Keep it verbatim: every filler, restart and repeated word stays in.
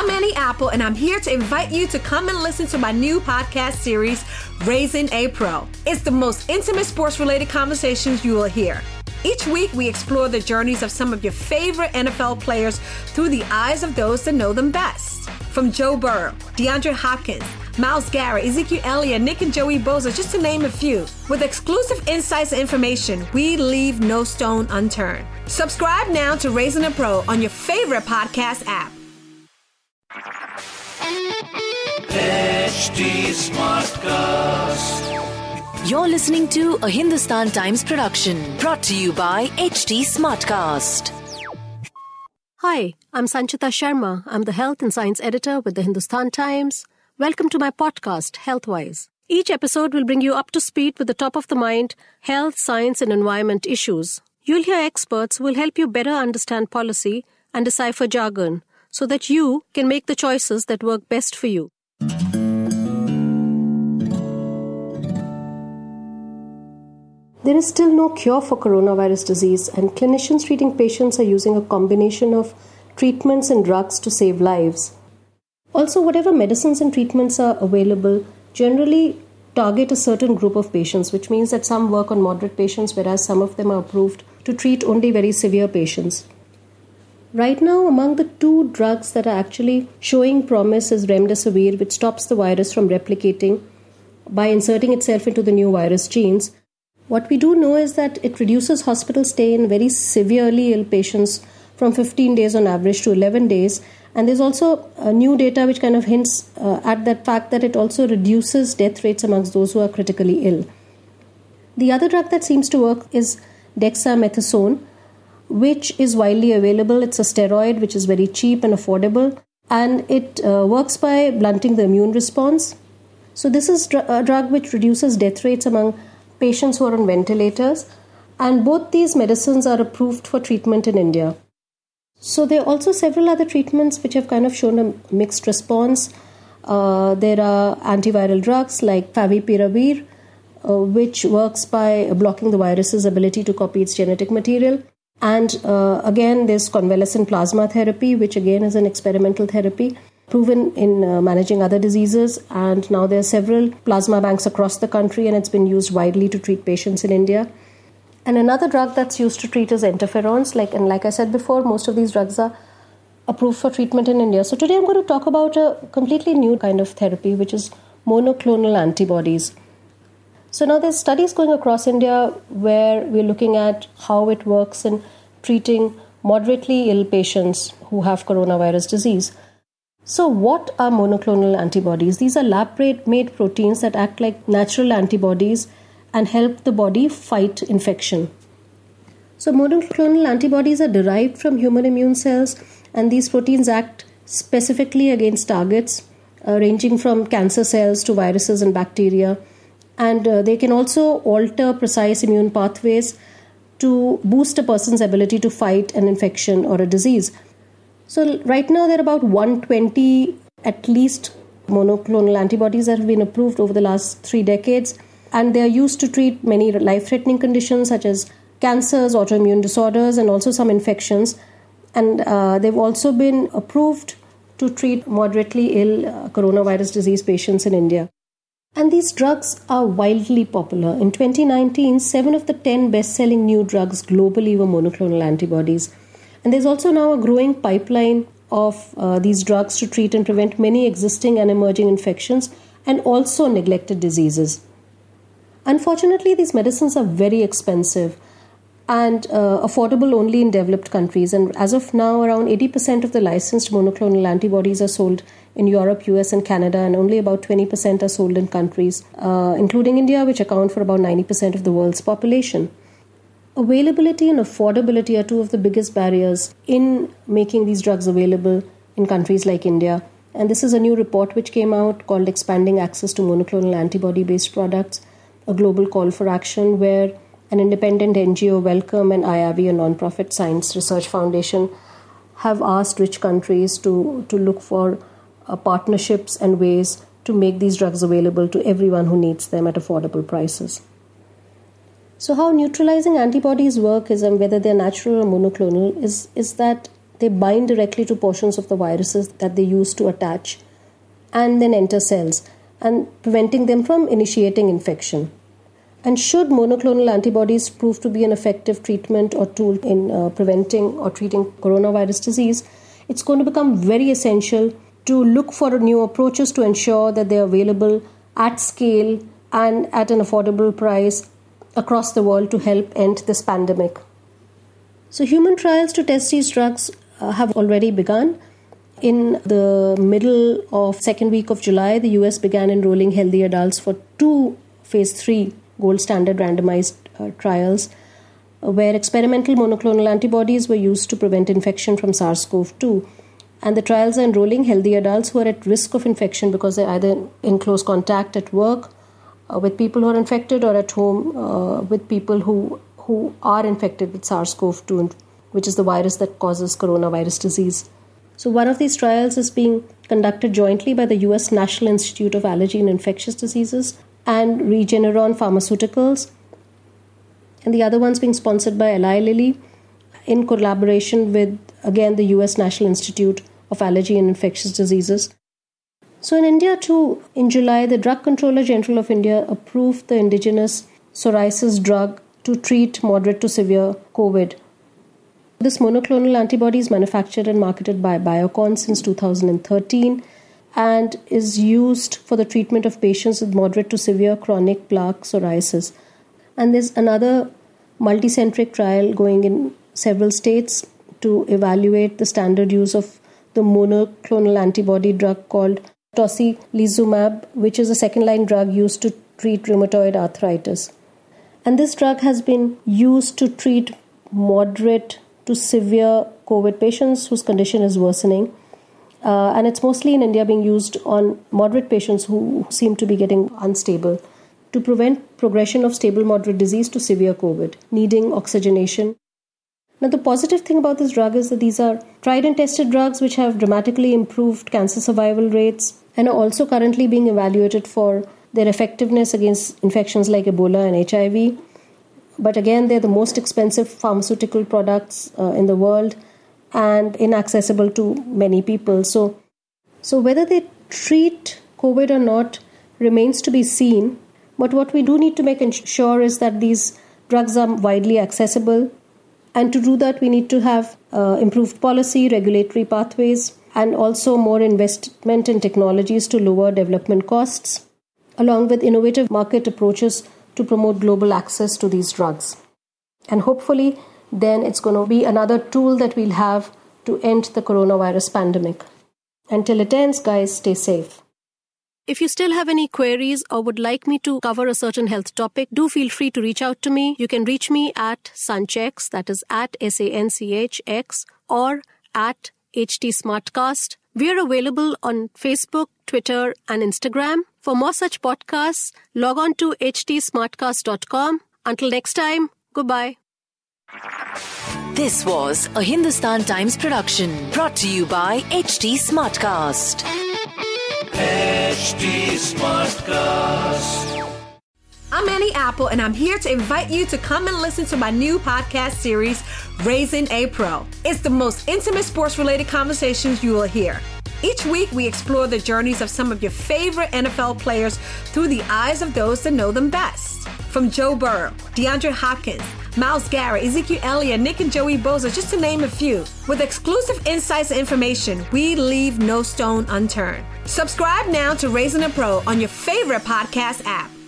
I'm Annie Apple, and I'm here to invite you to come and listen to my new podcast series, Raising a Pro. It's the most intimate sports-related conversations you will hear. Each week, we explore the journeys of some of your favorite N F L players through the eyes of those that know them best. From Joe Burrow, DeAndre Hopkins, Myles Garrett, Ezekiel Elliott, Nick and Joey Bosa, just to name a few. With exclusive insights and information, we leave no stone unturned. Subscribe now to Raising a Pro on your favorite podcast app. H D Smartcast. You're listening to a Hindustan Times production brought to you by H D Smartcast. Hi, I'm Sanchita Sharma. I'm the Health and Science Editor with the Hindustan Times. Welcome to my podcast, Healthwise. Each episode will bring you up to speed with the top-of-the-mind health, science, and environment issues. You'll hear experts who will help you better understand policy and decipher jargon so that you can make the choices that work best for you. There is still no cure for coronavirus disease, and clinicians treating patients are using a combination of treatments and drugs to save lives. Also, whatever medicines and treatments are available generally target a certain group of patients, which means that some work on moderate patients, whereas some of them are approved to treat only very severe patients. Right now, among the two drugs that are actually showing promise is remdesivir, which stops the virus from replicating by inserting itself into the new virus genes. What we do know is that it reduces hospital stay in very severely ill patients from fifteen days on average to eleven days. And there's also uh, new data which kind of hints uh, at that fact that it also reduces death rates amongst those who are critically ill. The other drug that seems to work is dexamethasone, which is widely available. It's a steroid which is very cheap and affordable, and it uh, works by blunting the immune response. So this is dr- a drug which reduces death rates among patients who are on ventilators, and both these medicines are approved for treatment in India. So there are also several other treatments which have kind of shown a mixed response. Uh, there are antiviral drugs like favipiravir, uh, which works by blocking the virus's ability to copy its genetic material. And uh, again, there's convalescent plasma therapy, which again is an experimental therapy proven in uh, managing other diseases. And now there are several plasma banks across the country, and it's been used widely to treat patients in India. And another drug that's used to treat is interferons. Like, and like I said before, most of these drugs are approved for treatment in India. So today I'm going to talk about a completely new kind of therapy, which is monoclonal antibodies. So now there's studies going across India where we're looking at how it works in treating moderately ill patients who have coronavirus disease. So what are monoclonal antibodies? These are lab-made proteins that act like natural antibodies and help the body fight infection. So monoclonal antibodies are derived from human immune cells, and these proteins act specifically against targets uh, ranging from cancer cells to viruses and bacteria. And uh, they can also alter precise immune pathways to boost a person's ability to fight an infection or a disease. So right now there are about one hundred twenty at least monoclonal antibodies that have been approved over the last three decades. And they are used to treat many life-threatening conditions such as cancers, autoimmune disorders, and also some infections. And uh, they've also been approved to treat moderately ill uh, coronavirus disease patients in India. And these drugs are wildly popular. In twenty nineteen, seven of the ten best-selling new drugs globally were monoclonal antibodies. And there's also now a growing pipeline of uh, these drugs to treat and prevent many existing and emerging infections and also neglected diseases. Unfortunately, these medicines are very expensive and uh, affordable only in developed countries. And as of now, around eighty percent of the licensed monoclonal antibodies are sold in Europe, U S and Canada, and only about twenty percent are sold in countries, uh, including India, which account for about ninety percent of the world's population. Availability and affordability are two of the biggest barriers in making these drugs available in countries like India. And this is a new report which came out called Expanding Access to Monoclonal Antibody-Based Products, a global call for action, where an independent N G O, Wellcome, and I A V I, a non-profit science research foundation, have asked rich countries to, to look for uh, partnerships and ways to make these drugs available to everyone who needs them at affordable prices. So how neutralizing antibodies work is, and whether they're natural or monoclonal, is, is that they bind directly to portions of the viruses that they use to attach and then enter cells, and preventing them from initiating infection. And should monoclonal antibodies prove to be an effective treatment or tool in uh, preventing or treating coronavirus disease, it's going to become very essential to look for new approaches to ensure that they're available at scale and at an affordable price across the world to help end this pandemic. So human trials to test these drugs uh, have already begun. In the middle of second week of July, the U S began enrolling healthy adults for two phase three gold standard randomized uh, trials uh, where experimental monoclonal antibodies were used to prevent infection from SARS-C o V two. And the trials are enrolling healthy adults who are at risk of infection because they're either in close contact at work uh, with people who are infected or at home uh, with people who, who are infected with SARS-C o V two, which is the virus that causes coronavirus disease. So one of these trials is being conducted jointly by the U S National Institute of Allergy and Infectious Diseases and Regeneron Pharmaceuticals, and the other one's being sponsored by Eli Lilly in collaboration with, again, the U S National Institute of Allergy and Infectious Diseases. So in India too, in July, the Drug Controller General of India approved the indigenous psoriasis drug to treat moderate to severe COVID. This monoclonal antibody is manufactured and marketed by Biocon since two thousand thirteen and is used for the treatment of patients with moderate to severe chronic plaque psoriasis. And there's another multicentric trial going in several states to evaluate the standard use of the monoclonal antibody drug called tocilizumab, which is a second-line drug used to treat rheumatoid arthritis. And this drug has been used to treat moderate to severe COVID patients whose condition is worsening. Uh, and it's mostly in India being used on moderate patients who seem to be getting unstable to prevent progression of stable moderate disease to severe COVID, needing oxygenation. Now, the positive thing about this drug is that these are tried and tested drugs which have dramatically improved cancer survival rates and are also currently being evaluated for their effectiveness against infections like Ebola and H I V. But again, they're the most expensive pharmaceutical products uh, in the world and inaccessible to many people. So, so whether they treat COVID or not remains to be seen. But what we do need to make sure is that these drugs are widely accessible. And to do that, we need to have uh, improved policy, regulatory pathways, and also more investment in technologies to lower development costs, along with innovative market approaches to promote global access to these drugs. And hopefully, then it's going to be another tool that we'll have to end the coronavirus pandemic. Until it ends, guys, stay safe. If you still have any queries or would like me to cover a certain health topic, do feel free to reach out to me. You can reach me at Sanchx, that is at S A N C H X, or at H T Smartcast. We are available on Facebook, Twitter, and Instagram. For more such podcasts, log on to h t smartcast dot com. Until next time, goodbye. This was a Hindustan Times production brought to you by H T Smartcast. H T Smartcast. I'm Annie Apple, and I'm here to invite you to come and listen to my new podcast series, Raising a Pro. It's the most intimate sports-related conversations you will hear. Each week, we explore the journeys of some of your favorite N F L players through the eyes of those that know them best. From Joe Burrow, DeAndre Hopkins, Myles Garrett, Ezekiel Elliott, Nick and Joey Bosa, just to name a few. With exclusive insights and information, we leave no stone unturned. Subscribe now to Raising a Pro on your favorite podcast app.